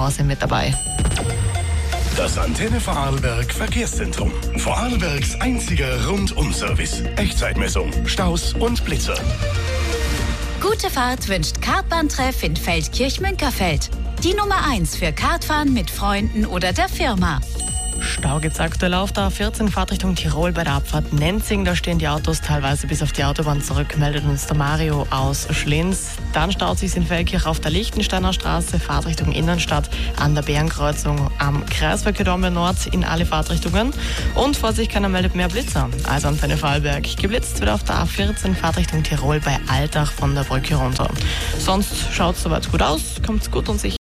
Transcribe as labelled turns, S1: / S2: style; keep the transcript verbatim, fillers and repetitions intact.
S1: Hause mit dabei.
S2: Das Antenne Vorarlberg Verkehrszentrum. Vorarlbergs einziger Rundum-Service. Echtzeitmessung, Staus und Blitzer.
S3: Gute Fahrt wünscht Kartbahntreff in Feldkirch-Münkerfeld. Die Nummer eins für Kartfahren mit Freunden oder der Firma.
S1: Stau gibt's aktuell auf der A vierzehn Fahrtrichtung Tirol bei der Abfahrt Nenzing. Da stehen die Autos teilweise bis auf die Autobahn zurück, meldet uns der Mario aus Schlinz. Dann staut sich in Feldkirch auf der Lichtensteiner Straße, Fahrtrichtung Innenstadt, an der Bärenkreuzung am Kreisverkehr Dornbirn Nord in alle Fahrtrichtungen. Und Vorsicht, keiner meldet mehr Blitzer. Also Antenne Vorarlberg geblitzt wird auf der A vierzehn Fahrtrichtung Tirol bei Altach von der Brücke runter. Sonst schaut's soweit gut aus, kommt's gut und sicher